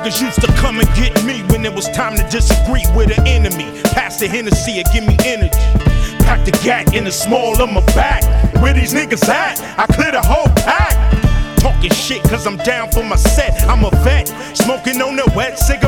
Niggas used to come and get me when it was time to disagree with an enemy. Pass the Hennessy and give me energy. Pack the gat in the small of my back. Where these niggas at? I clear the whole pack. Talking shit cause I'm down for my set. I'm a vet, smoking on the wet cigarette.